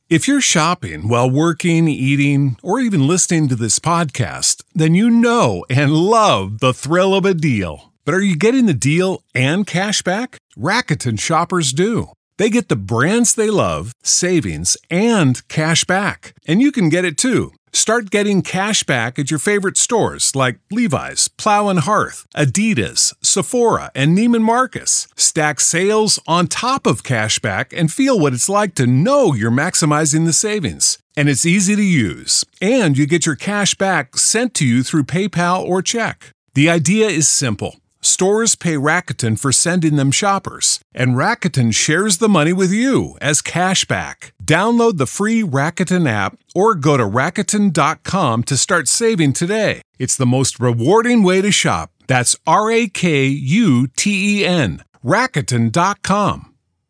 If you're shopping while working, eating, or even listening to this podcast, then you know and love the thrill of a deal. But are you getting the deal and cash back? Rakuten shoppers do. They get the brands they love, savings, and cash back. And you can get it too. Start getting cash back at your favorite stores like Levi's, Plow and Hearth, Adidas, Sephora, and Neiman Marcus. Stack sales on top of cash back and feel what it's like to know you're maximizing the savings. And it's easy to use. And you get your cash back sent to you through PayPal or check. The idea is simple. Stores pay Rakuten for sending them shoppers, and Rakuten shares the money with you as cash back. Download the free Rakuten app or go to Rakuten.com to start saving today. It's the most rewarding way to shop. That's Rakuten. Rakuten.com.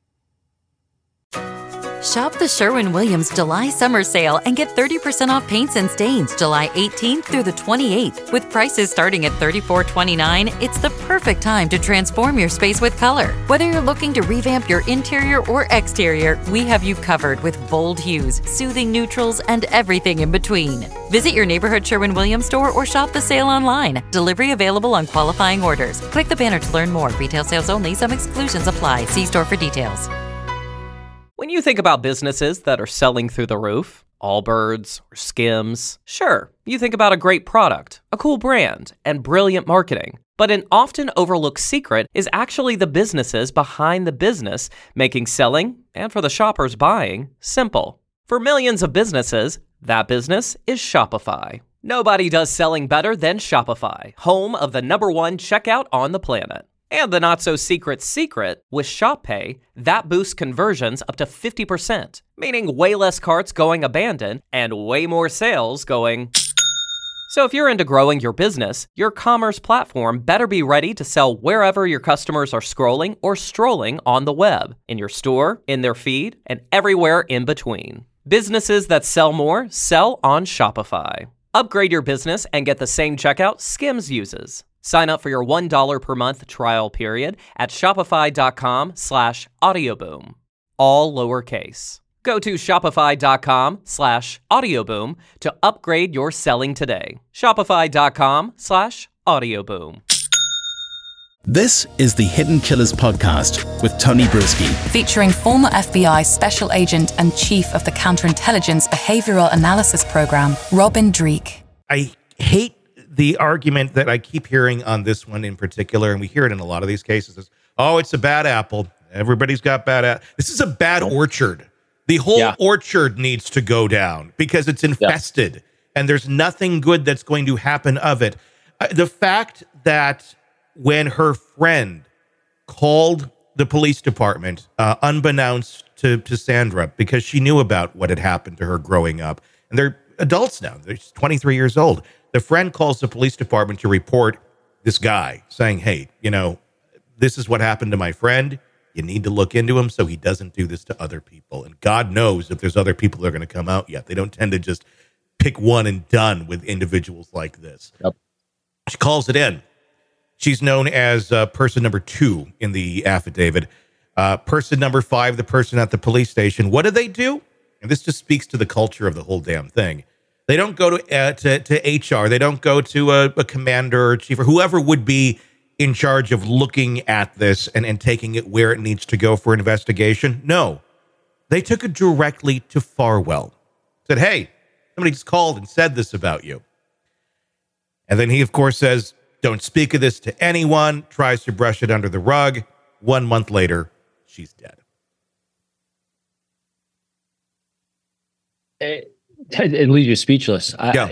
Shop the Sherwin-Williams July Summer Sale and get 30% off paints and stains July 18th through the 28th. With prices starting at $34.29, it's the perfect time to transform your space with color. Whether you're looking to revamp your interior or exterior, we have you covered with bold hues, soothing neutrals, and everything in between. Visit your neighborhood Sherwin-Williams store or shop the sale online. Delivery available on qualifying orders. Click the banner to learn more. Retail sales only. Some exclusions apply. See store for details. When you think about businesses that are selling through the roof, Allbirds or Skims, sure, you think about a great product, a cool brand, and brilliant marketing. But an often overlooked secret is actually the businesses behind the business, making selling, and for the shoppers buying, simple. For millions of businesses, that business is Shopify. Nobody does selling better than Shopify, home of the #1 checkout on the planet. And the not-so-secret secret, with Shop Pay, that boosts conversions up to 50%, meaning way less carts going abandoned and way more sales going... So if you're into growing your business, your commerce platform better be ready to sell wherever your customers are scrolling or strolling on the web, in your store, in their feed, and everywhere in between. Businesses that sell more sell on Shopify. Upgrade your business and get the same checkout Skims uses. Sign up for your $1 per month trial period at shopify.com/audioboom. All lowercase. Go to shopify.com/audioboom to upgrade your selling today. Shopify.com/audioboom. This is the Hidden Killers podcast with Tony Brueski. Featuring former FBI Special Agent and Chief of the Counterintelligence Behavioral Analysis Program, Robin Dreeke. I hate the argument that I keep hearing on this one in particular, and we hear it in a lot of these cases, is, oh, it's a bad apple. Everybody's got bad apple. This is a bad orchard. The whole orchard needs to go down because it's infested, and there's nothing good that's going to happen of it. The fact that when her friend called the police department, unbeknownst to Sandra, because she knew about what had happened to her growing up, and they're adults now, they're 23 years old. The friend calls the police department to report this guy saying, hey, this is what happened to my friend. You need to look into him so he doesn't do this to other people. And God knows if there's other people that are going to come out yet. They don't tend to just pick one and done with individuals like this. Yep. She calls it in. She's known as person number 2 in the affidavit. Person number 5, the person at the police station. What do? And this just speaks to the culture of the whole damn thing. They don't go to HR. They don't go to a commander or chief or whoever would be in charge of looking at this and taking it where it needs to go for investigation. No, they took it directly to Farwell. Said, hey, somebody just called and said this about you. And then he, of course, says, don't speak of this to anyone, tries to brush it under the rug. 1 month later, she's dead. It leaves you speechless.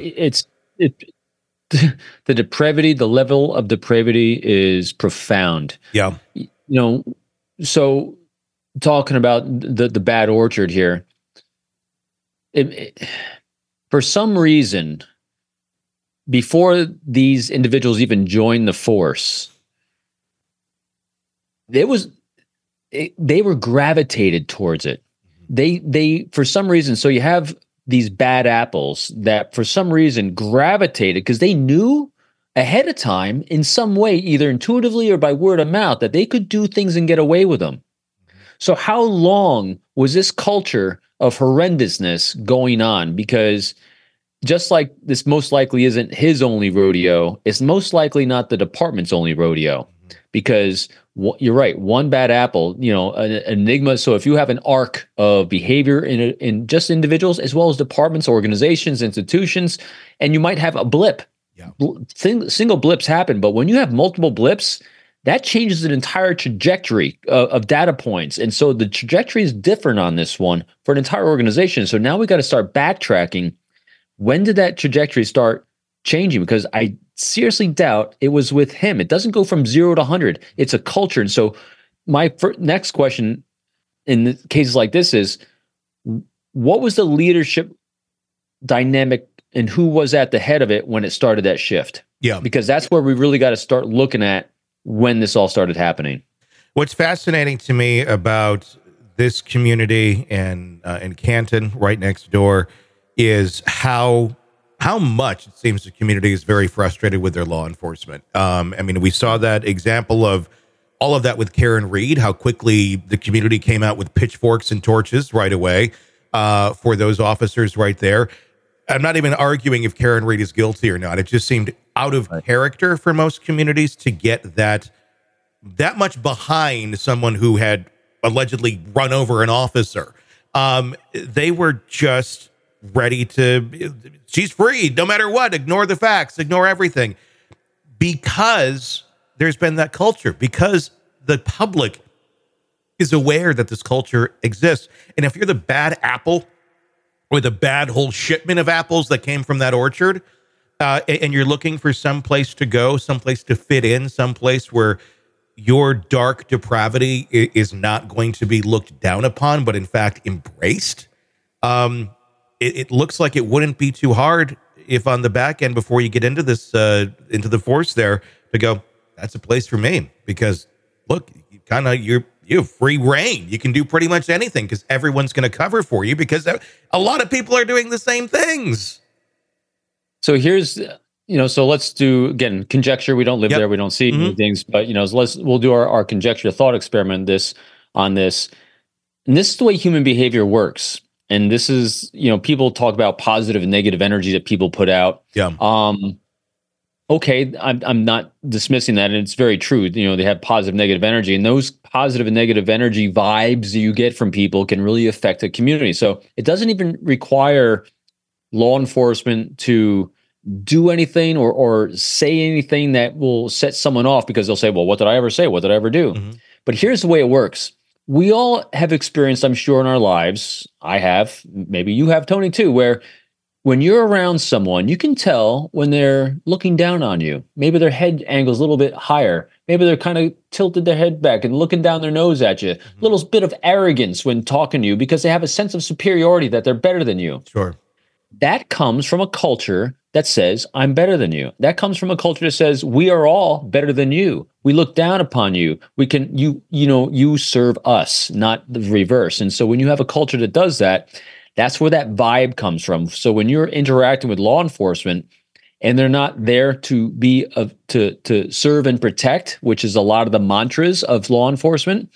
The depravity, the level of depravity is profound. Yeah. So talking about the bad orchard here, for some reason, before these individuals even joined the force, they were gravitated towards it. They for some reason, so you have these bad apples that for some reason gravitated because they knew ahead of time in some way, either intuitively or by word of mouth, that they could do things and get away with them. So how long was this culture of horrendousness going on, because just like this most likely isn't his only rodeo, it's most likely not the department's only rodeo, because you're right, one bad apple, an enigma. So if you have an arc of behavior in just individuals as well as departments, organizations, institutions, and you might have a blip. Yeah. Single blips happen, but when you have multiple blips, that changes an entire trajectory of data points. And so the trajectory is different on this one for an entire organization. So now we got to start backtracking. When did that trajectory start changing? Because I seriously doubt it was with him. It doesn't go from 0 to 100. It's a culture. And so my next question in cases like this is, what was the leadership dynamic and who was at the head of it when it started that shift? Yeah. Because that's where we really got to start looking at when this all started happening. What's fascinating to me about this community and in Canton, right next door, is how much it seems the community is very frustrated with their law enforcement. We saw that example of all of that with Karen Read, how quickly the community came out with pitchforks and torches right away for those officers right there. I'm not even arguing if Karen Read is guilty or not. It just seemed out of character for most communities to get that much behind someone who had allegedly run over an officer. They were just ready to, she's free, no matter what, ignore the facts, ignore everything. Because there's been that culture, because the public is aware that this culture exists. And if you're the bad apple, or the bad whole shipment of apples that came from that orchard, and you're looking for some place to go, some place to fit in, some place where your dark depravity is not going to be looked down upon, but in fact embraced, it looks like it wouldn't be too hard if on the back end, before you get into this, into the force there, to go, that's a place for me. Because look, you have free reign. You can do pretty much anything because everyone's going to cover for you, because a lot of people are doing the same things. So here's, so let's do, again, conjecture. We don't live there. We don't see any things, but, we'll do our conjecture thought experiment on this. And this is the way human behavior works. And this is, people talk about positive and negative energy that people put out. Yeah. Okay, I'm not dismissing that, and it's very true. They have positive, negative energy, and those positive and negative energy vibes you get from people can really affect a community. So it doesn't even require law enforcement to do anything or say anything that will set someone off, because they'll say, well, what did I ever say? What did I ever do? Mm-hmm. But here's the way it works. We all have experienced, I'm sure, in our lives, I have, maybe you have, Tony, too, where when you're around someone, you can tell when they're looking down on you. Maybe their head angle's a little bit higher. Maybe they're kind of tilted their head back and looking down their nose at you. A little bit of arrogance when talking to you because they have a sense of superiority that they're better than you. Sure. That comes from a culture that says, I'm better than you. That comes from a culture that says, we are all better than you. We look down upon you. We can, you serve us, not the reverse. And so when you have a culture that does that, that's where that vibe comes from. So when you're interacting with law enforcement and they're not there to be to serve and protect, which is a lot of the mantras of law enforcement,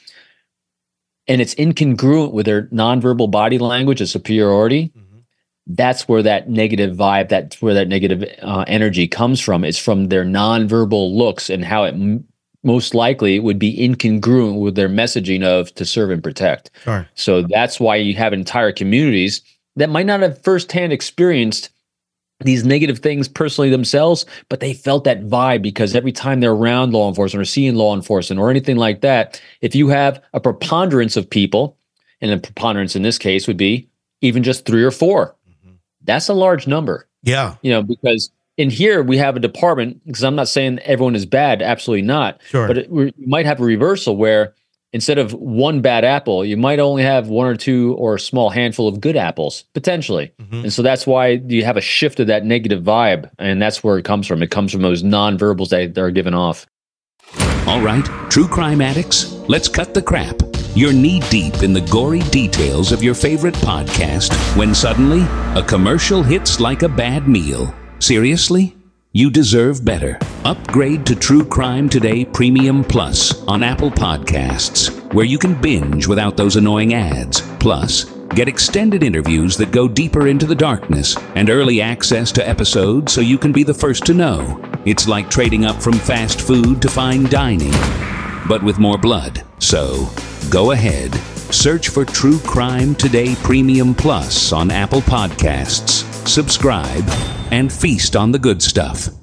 and it's incongruent with their nonverbal body language of superiority, that's where that negative vibe, that's where that negative energy comes from. It's from their nonverbal looks and how it most likely would be incongruent with their messaging of to serve and protect. Sure. So that's why you have entire communities that might not have firsthand experienced these negative things personally themselves, but they felt that vibe because every time they're around law enforcement or seeing law enforcement or anything like that, if you have a preponderance of people, and the preponderance in this case would be even just 3 or 4, that's a large number. Yeah. Because in here, we have a department, because I'm not saying everyone is bad, absolutely not. Sure. But you might have a reversal where instead of one bad apple, you might only have 1 or 2 or a small handful of good apples, potentially. And so that's why you have a shift of that negative vibe. And that's where it comes from. It comes from those nonverbals that are given off. All right, true crime addicts, let's cut the crap. You're knee-deep in the gory details of your favorite podcast when suddenly a commercial hits like a bad meal. Seriously? You deserve better. Upgrade to True Crime Today Premium Plus on Apple Podcasts, where you can binge without those annoying ads. Plus, Get extended interviews that go deeper into the darkness and early access to episodes so you can be the first to know. It's like trading up from fast food to fine dining, but with more blood. So, go ahead. Search for True Crime Today Premium Plus on Apple Podcasts. Subscribe and feast on the good stuff.